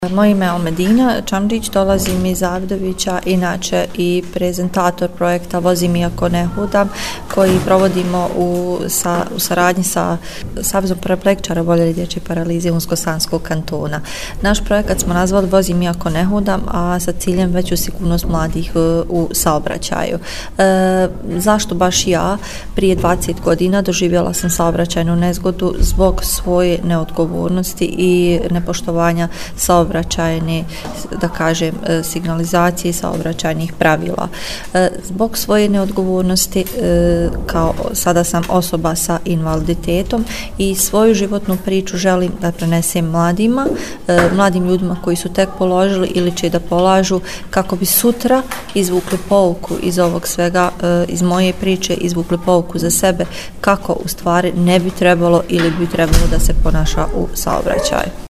Moje ime je Almedina Čamđić, dolazim iz Zavidovića, inače i prezentator projekta Vozim iako ne hodam, koji provodimo u saradnji sa Savezom paraplegičara oboljelih dječje paralize Unsko-Sanskog kantona. Naš projekat smo nazvali Vozim iako ne hodam, a sa ciljem veću sigurnost mladih u saobraćaju. Zašto baš ja? Prije 20 godina doživjela sam saobraćajnu nezgodu zbog svoje neodgovornosti i nepoštovanja saobraćajne, da kažem, signalizacije i saobraćajnih pravila. Zbog svoje neodgovornosti, kao sada sam osoba sa invaliditetom i svoju životnu priču želim da prenesem mladim ljudima koji su tek položili ili će da polažu, kako bi sutra izvukli pouku iz ovog svega, iz moje priče, izvukli pouku za sebe kako u stvari ne bi trebalo ili bi trebalo da se ponaša u saobraćaju.